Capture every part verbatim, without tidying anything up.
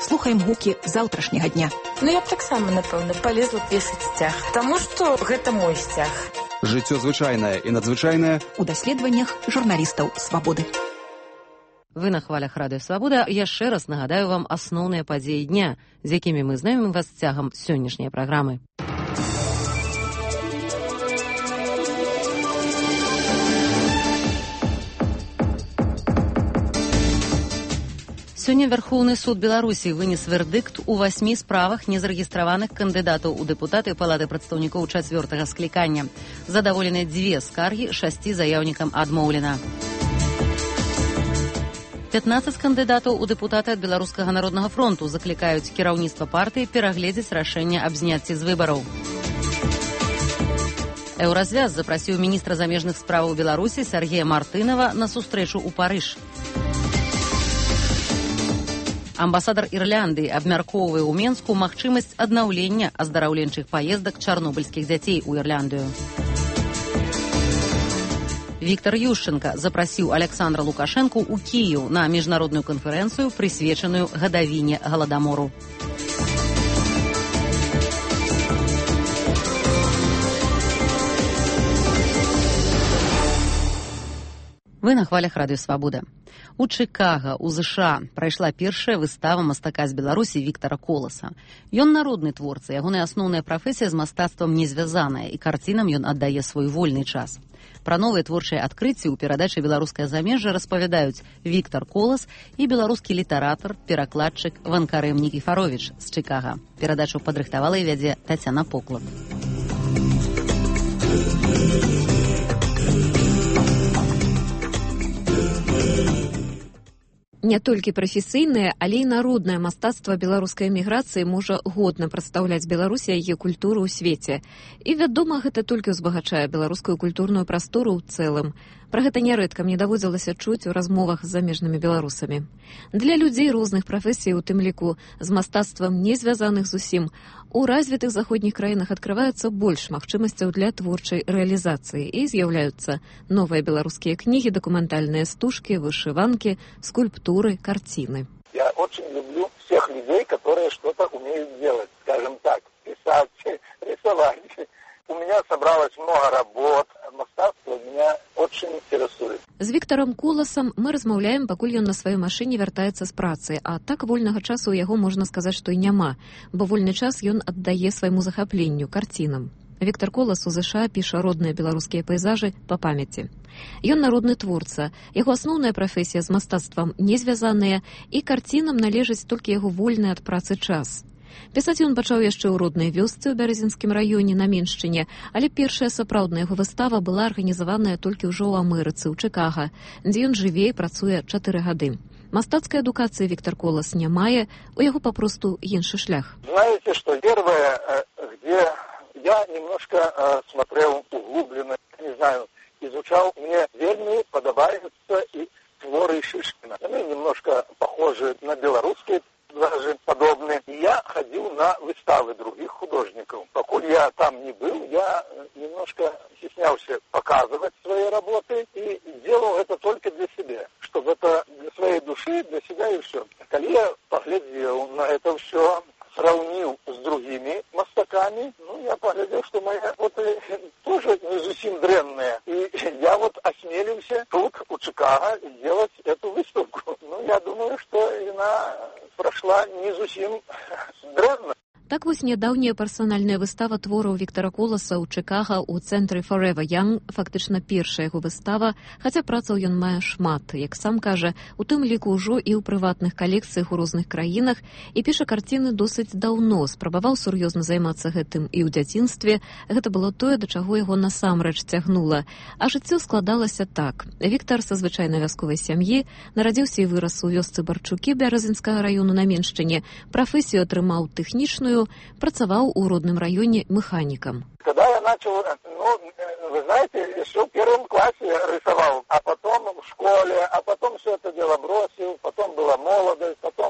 слухаем гукі заўтрашняга дня. Ну я б таксама, напэўна, палезла пісаць сцяг, таму што гэта мой сцяг. Жыццё звычайнае і надзвычайнае у даследаваннях журналістаў «Свабоды». Вы на хвалях радыё «Свабода». Яшчэ раз нагадаю вам асноўныя падзеі дня, з якімі мы знаёмім вас цягам сённяшняй праграмы. Сёння Верхоўны суд Беларусі вынес вердыкт у васьмі справах незарэгістраваных кандыдатаў у дэпутаты Палаты прадстаўнікоў чацвёртага склікання. Задаволены дзве скаргі, шасці заяўнікам адмоўлена. пятнаццаць кандыдатаў у дэпутаты ад Беларускага народнага фронту заклікаюць кіраўніцтва партыі перагледзець рашэнне аб зняцці з выбараў. Еўразвяз запрасіў міністра замежных справаў Беларусі Сергея Мартынова на сустрэчу ў Парыж. Амбасадар Ірландыі абмяркоўвае ў Менску магчымасць аднаўлення аздараўленчых паездак чарнобыльскіх дзяцей у Ірландыю. Віктор Ющенка запрасіў Александра Лукашэнку ў Кіеў на міжнародную канферэнцыю, прысвечаную гадавіне галадамору. Вы на хвалях радыё «Свабода». У Чыкага, у ЗША, прайшла першая выстава мастака з Беларусі Віктара Коласа. Ён народны творца, ягоная асноўная прафесія з мастацтвам не звязаная, і карцінам ён аддае свой вольны час. Пра новыя творчыя адкрыцці ў перадачы «Беларускае замежжа» распавядаюць Віктар Колас і беларускі літаратар, перакладчык Ванкарэм Нікіфаровіч з Чыкага. Перадачу падрыхтавала і вядзе Тацяна Поклад. Не толькі прафесійнае, але і народнае мастацтва беларускай эміграцыі можа годна прадстаўляць Беларусь яе культуру ў свеце. І, вядома, гэта толькі ўзбагачае беларускую культурную прастору ў цэлым. Пра гэта нярэдка мне даводзілася чуць у размовах з замежнымі беларусамі. Для людзей розных прафесій, у тым ліку з мастацтвам не звязаных зусім, у развітых заходніх краінах адкрываецца больш магчымасцяў для творчай рэалізацыі і з'яўляюцца новыя беларускія кнігі, дакументальныя стужкі, вышыванкі, скульптуры, карціны. Я очень люблю всех людей, которые что-то умеют делать, скажем так, писать, рисовать. У меня собралось много работ, мастацтво меня очень интересует. З Віктарам Коласам мы размаўляем, пакуль ён на сваёй машыне вяртаецца з працы, а так вольнага часу ў яго можна сказаць, што і няма, бо вольны час ён аддае свайму захапленню, карцінам. Віктар Колас у ЗША піша родныя беларускія пейзажы па памяці. Ён народны творца, яго асноўная прафесія з мастацтвам не звязаная, і карцінам належыць толькі яго вольны ад працы час. Пісаць ён пачаў яшчэ ў роднай вёсцы ў Бярэзінскім раёне на Меншчыне, але першая сапраўдная яго выстава была арганізаваная толькі ўжо ў Амерыцы, ў Чыкага, дзе ён жыве і працуе чатыры гады. Мастацкай адукацыі Віктар Колас не мае, у яго папросту іншы шлях. Знаете, что первое, где я немножко смотрел углубленно, не знаю, изучал, мне вельми подобаются и творы Шишкина. Они немножко похожи на белорусские, даже подобные. И я ходил на выставы других художников. Покуль я там не был, я немножко стеснялся показывать свои работы и делал это только для себя, чтобы это для своей души, для себя и все. Когда я поглядел на это все, сравнил с другими мастаками, ну, я поглядел, что мои работы тоже не совсем дрянные. И я вот осмелился тут, у Чикаго, делать эту выставку. Ну, я думаю, что она прошла не совсем дрянно. Так вось нядаўняя персанальная выстава твораў Віктара Коласа ў Чыкага ў цэнтры Forever Young, фактычна першая яго выстава, хаця працаў ён мае шмат, як сам кажа, у тым ліку ўжо і ў прыватных калекцыях у розных краінах, і піша карціны досыць даўно, спрабаваў сур'ёзна займацца гэтым і ў дзяцінстве, гэта было тое, да чаго яго насамрэч цягнула. А жыццё складалася так. Віктар са звычайнай вясковай сям'і, нарадзіўся і вырас у вёсцы Барчукі Бярэзінскага раёну на Меншчыне, прафесію атрымаў тэхнічную, працаваў у родным раёне механікам. Когда я начал, ну, вы знаете, еще в первом классе рисовал, а потом в школе, а потом все это дело бросил, потом была молодость, потом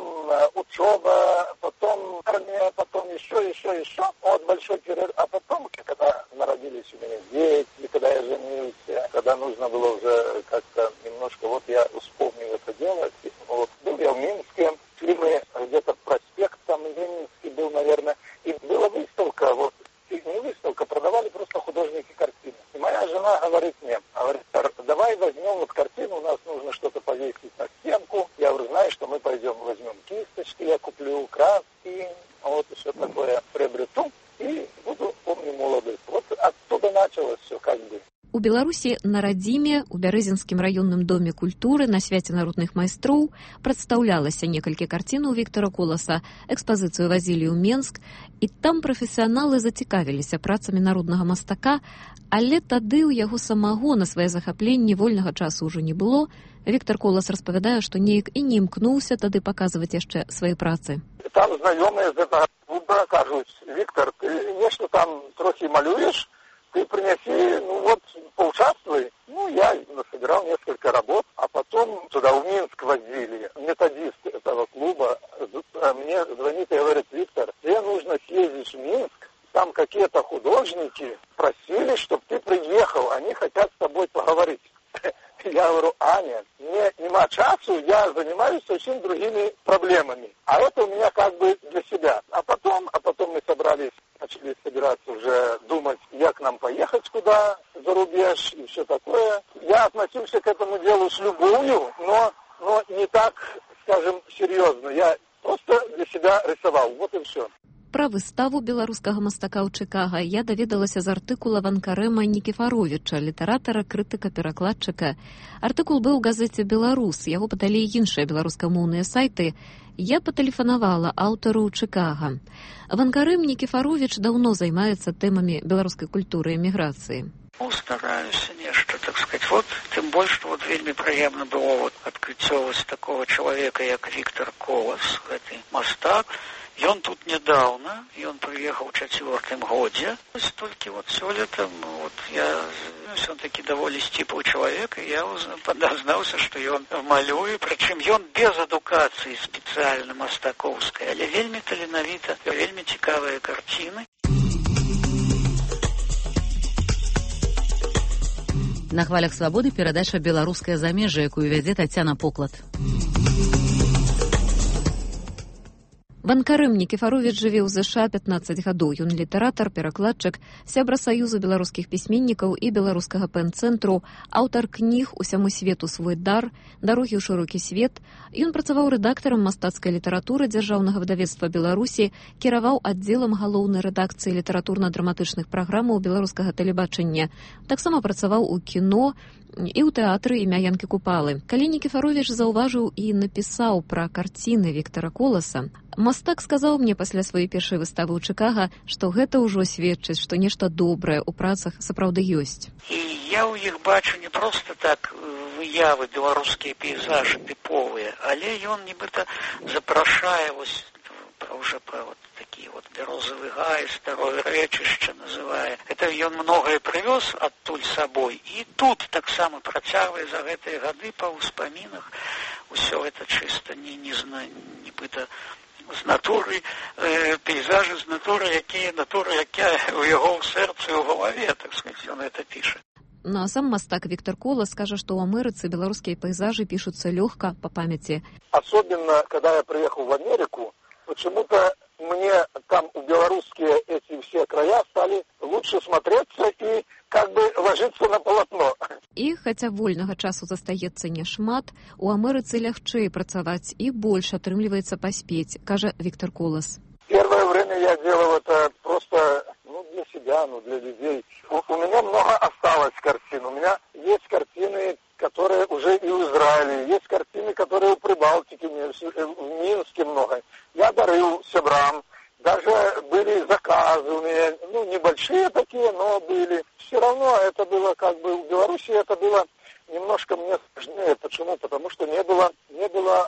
учеба, потом армия, потом еще, еще, еще, вот большой перерыв, а потом, когда народились у меня дети, когда я женился, когда нужно было уже как-то немножко, вот я вспомнил это дело, вот, был я в Минске, шли мы где-то простить, кисточки я куплю, краски, вот и все такое приобрету, и буду помню молодость. Вот оттуда началось все как бы. У Беларусі на радзіме у Бярэзінскім раённым доме культуры на свяце народных майстроў прадстаўлялася некалькі карцінаў Віктара Коласа, экспазіцыю вазілі ў Менск, і там прафесіяналы зацікавіліся працамі народнага мастака, але тады ў яго самого на свае захапленні вольнага часу ўжо не было. Віктар Колас распавядае, што неяк і не імкнуўся тады паказваць яшчэ свае працы. Там знаёмыя з гэтага клуба кажуць: Віктар, ты нешта там трохі малюеш, ты принеси, ну вот, поучаствуй. Ну, я насобирал несколько работ, а потом туда в Минск возили. Методист этого клуба мне звонит и говорит: Виктор, тебе нужно съездить в Минск, там какие-то художники просили, чтобы ты приехал, они хотят с тобой поговорить. Я говорю: Аня, мне нема часу, я занимаюсь совсем другими проблемами. А это у меня как бы для себя. А потом, а потом мы собрались, начали собираться уже думать, как нам поехать куда, за рубеж и все такое. Я относился к этому делу с любовью, но, но не так, скажем, серьезно. Я просто для себя рисовал. Вот и все. Пра выставу беларускага мастака ў Чыкага я даведалася з артыкула Ванкарэма Нікіфаровіча, літаратара, крытыка, перакладчыка. Артыкул быў у газеце «Беларус», яго падалі іншыя беларускамоўныя сайты. Я патэлефанавала аўтару ў Чыкага. Ванкарэм Нікіфаровіч даўно займаецца тэмамі беларускай культуры і эміграцыі. Ну, стараюся нешта, так сказать. Вот, тем больше, что вот вельми приемно было вот открытие такого человека, как Виктор Колас, гэты мастак. Ён тут недавно, и он приехал в четвертом годе. Только вот все лето, вот я, он таки довольно стиплый человек, и я подознался, что он малюет, причем он без эдукации специально мастаковской, але вельми таленавіта, вельми цікавые картины. На хвалях свабоды перадача «Беларускае замежжа», якую вядзе Тацяна Поклад. Ванкарэм Нікіфаровіч жыве ў ЗША пятнаццаць гадоў. Ён літаратар, перакладчык, сябра Саюзу беларускіх пісьменнікаў і беларускага пэн-цэнтру, аўтар кніг «Усяму свету свой дар», «Дарогі ў шырокі свет». Ён працаваў рэдактарам мастацкай літаратуры Дзяржаўнага выдавецтва Беларусі, кіраваў аддзелам галоўнай рэдакцыі літаратурна-драматычных праграмаў беларускага тэлебачання. Таксама працаваў у кіно і ў тэатры імя Янкі Купалы. Калі Нікіфаровіч заўважыў і напісаў пра карціны Віктара Коласа, мастак сказаў мне пасля сваёй першай выставы ў Чыкага, што гэта ўжо сведчыць, што нешта добрае ў працах сапраўды ёсць. І я ў іх бачу не проста так выявы, беларускія пейзажы тыповыя, але ён нібыта запрашае вось уже про вот такие вот березовый гай, старое рэчышча называе. Это ён многое привез оттуль собой. И тут так само працягвае за гэтыя гады па ўспамінах. Усё это чисто не, не, не быта з натуры, э, пейзажы з натуры, якія натуры, якія у яго ў сэрцы, у галаве, так сказать, ён это піша. Ну а сам мастак Віктор Колас скажа, што ў Амерыцы беларускія пейзажы пішуцца лёгка, па памяці. Особенно, когда я приехал в Америку, почему-то мне там у белорусские эти все края стали лучше смотреться и как бы ложиться на полотно. І хаця вольнага часу застаецца няшмат, у Амерыцы лягчэй працаваць і больш атрымліваецца паспець, кажа Віктор Колас. Первое время я делал это просто ну, для себя, ну, для людей. У, у меня много осталось картин. У меня есть картины, которые уже и в Израиле, есть картины, которые в Прибалтике, в Минске много. Я дарил сябрам, даже были заказы у меня, ну, небольшие такие, но были. Все равно это было как бы, в Беларуси это было немножко мне сложнее. Почему? Потому что не было, не было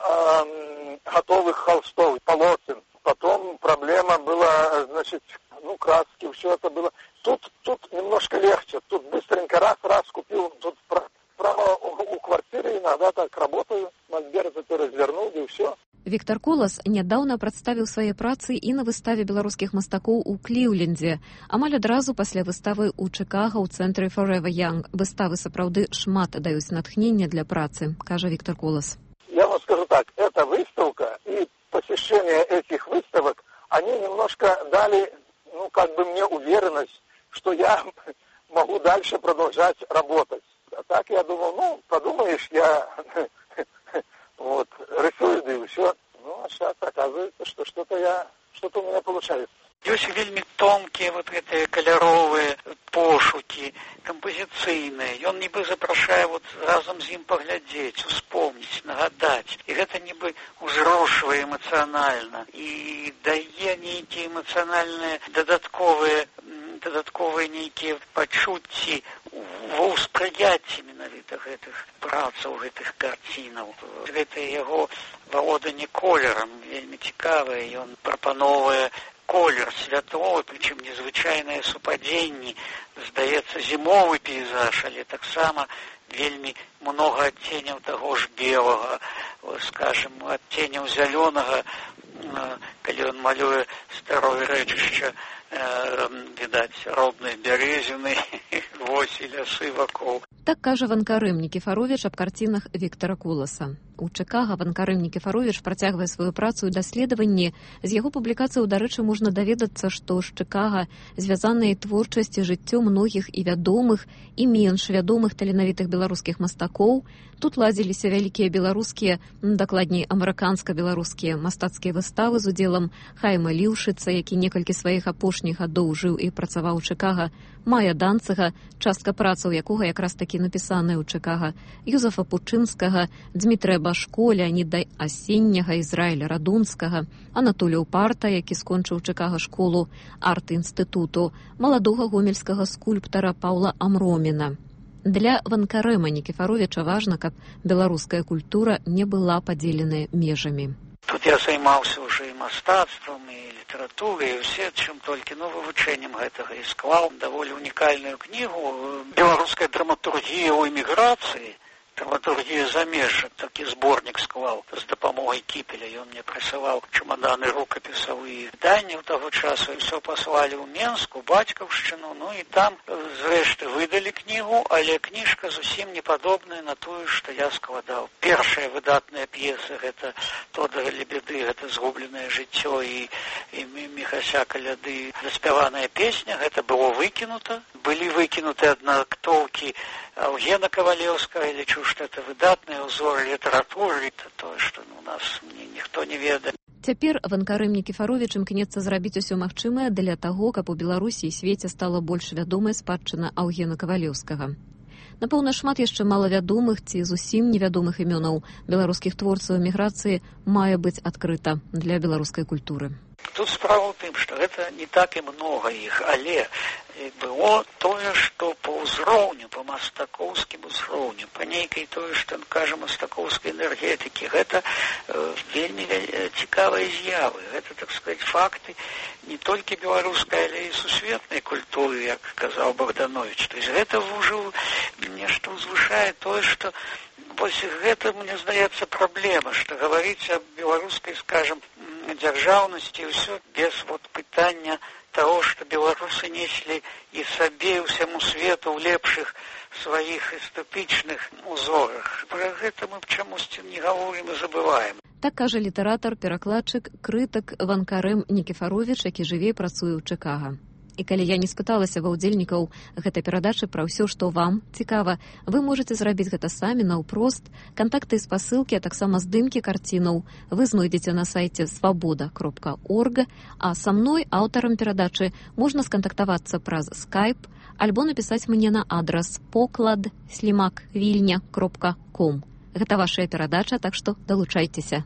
э, готовых холстов, полотен. Потом проблема была, значит, ну, краски, все это было. Тут, тут немножко легче, тут быстренько раз-раз купил, тут право у, у квартиры иногда так работаю, мольберт это развернул, и все. Віктор Колас нядаўна прадставіў свае працы і на выставе беларускіх мастакоў у Кліўлендзе. Амаль адразу пасля выставы ў Чыкага ў цэнтры Forever Young. Выставы сапраўды шмат даюць натхнення для працы, кажа Віктор Колас. Я вам скажу так, эта выставка и посещение этих выставок, они немножко дали, ну, как бы мне уверенность, что я могу дальше продолжать работать. А так я думал, ну, подумаешь, я... Вот, рисую, да и все. Ну, а сейчас оказывается, что что-то я, что-то у меня получается. Ёсць вельмі тонкія вот гэтыя каляровыя пошукі, кампазіцыйныя. Ён нібы запрашае вот разам з ім паглядзець, успомніць, нагадаць. І гэта нібы узрошвае эмацыянальна і дае нейкія эмацыянальныя дадатковыя дадатковыя нейкія пачуцці ва ўспрыяцці менавіта гэтых працаў, гэтых карцінаў. Гэтае яго валоданне колерам вельмі цікавае. Ён прапановвае колер святловы, причым незвычайнае супадзенні. Здаецца, зімовы пейзаж, але таксама вельмі многа адценяў таго ж белага, скажем, адценяў зялёнага, калі ён малюе старое рэчышча, відаць, родныя бярэзіны, восі, лясы вакол. Так кажа Ванкарым Нікіфаровіч аб карцінах Віктара Коласа. У Чыкага Ванкарым Нікіфаровіч працягвае сваю працу і даследаванні. З яго публікацыяў, дарэчы, можна даведацца, што з Чыкага звязаныя творчасць і жыццё многіх і вядомых, і менш вядомых таленавітых беларускіх мастакоў. Тут ладзіліся вялікія беларускія, дакладней, амерыканска-беларускія мастацкія выставы з удзелам Хайма Ліўшыца, які некалькі сваіх апошніх гадоў жыў і працаваў у Чыкага, Мая Данцыга, частка працаў якога якраз такі напісаная ў Чыкага, Юзафа Пучынскага, Дмітрыя Башко, Леаніда Асенняга, Ізраіля Радунскага, Анатолія Упарта, які скончыў Чыкага школу арт-інстытуту, маладога гомельскага скульптара Паўла Амроміна. Для Ванкарыма Нікіфаровіча важна, каб беларуская культура не была падзеленая межамі. Тут я займаўся ўжо і мастацтвам, і літаратурай, і ўсе, чым толькі, ну, вывучэннем гэтага, і склаў даволі унікальную кнігу «Беларуская драматургія ў эміграцыі», драматургія замежжа, такі зборнік склаў з дапамогай Кіпеля. Ён мне прысылаў чамаданы рукапісаў і выданняў таго часу, і ўсё паслалі ў Менск, у бацькаўшчыну, ну і там, зрэшты, выдалі кнігу, але кніжка зусім не падобная на тую, што я складаў. Першая выдатная п'еса — гэта «Тодара Лебеды», гэта «Згубленае жыццё» і, і Міхася Каляды. Заспяваная песня, гэта было выкінута. Былі выкінуты аднактоўкі Аўгена Кавалеўскага, я лічу, што это выдатныя ўзоры літаратуры, это тое, што ну, у нас ні, ніхто не ведае. Цяпер Ванкарым Нікіфаровіч імкнецца зрабіць усё магчымае для таго, каб у Беларусі і свеце стала больш вядомая спадчына Аўгена Кавалеўскага. Напэўна, шмат яшчэ малавядомых ці зусім невядомых імёнаў беларускіх творцаў эміграцыі мае быць адкрыта для беларускай культуры. Тут справа ў тым, што гэта не так і многа іх, але было тое, што па ўзроўню, па мастакоўскім узроўню, па нейкай тое, што, кажа, мастакоўскай энергетыкі, гэта э, вельмі цікавыя з'явы. Гэта, так сказаць, факты не толькі беларускай, але і сусветнай культуры, як казаў Богданович. То есть гэта ўжо нешта ўзвышае тое, што вось гэта, мне здаецца, праблема, што гаварыць аб беларускай, скажам, дзяржаўнасці, ўсё без вот пытання таго, што беларусы неслі і сабе, і ўсяму свету ў лепшых сваіх эстэтычных узорах. Пра гэта мы чамусьці не гаворым і забываем. Так кажа літаратар, перакладчык, крытык Ванкарым Нікіфаровіч, які жыве і працуе ў Чыкага. І калі я не спыталася ва ўдзельнікаў гэтай перадачы пра ўсё, што вам цікава, вы можете зрабіць гэта самі наўпрост. Кантакты і спасылкі, а таксама здымкі карцінаў вы знойдзеце на сайце свабода кропка орг, а са мной, аўтарам перадачы, можна скантактавацца праз скайп альбо напісаць мне на адрас поклад слімак вільня кропка ком. Гэта вашая перадача, так што далучайцеся.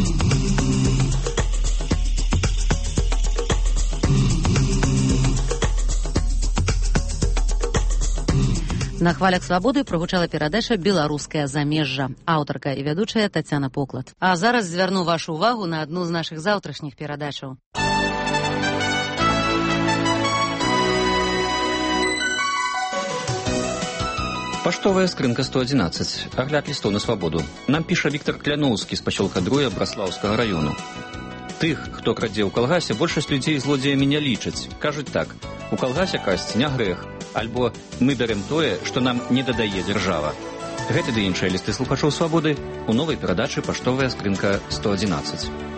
На хвалях свабоды прагучала перадача «Беларускае замежжа». Аўтарка і вядучая Тацяна Поклад. А зараз звярну вашу увагу на адну з нашых заўтрашніх перадачаў. Паштовая скрынка сто адзінаццаць. Агляд лістоў на свабоду. Нам піша Віктар Кляноўскі з пасёлка Друя Браслаўскага раёну. Тых, хто крадзе ў калгасе, большасць людзей злодзеямі не лічаць. Кажуць так: у калгасе красці не грэх, альбо мы бярем тое, што нам не дадае дзяржава. Гэты ды іншыя лісты слухачоў свабоды ў новай перадачы «Паштовая скрынка сто адзінаццаць».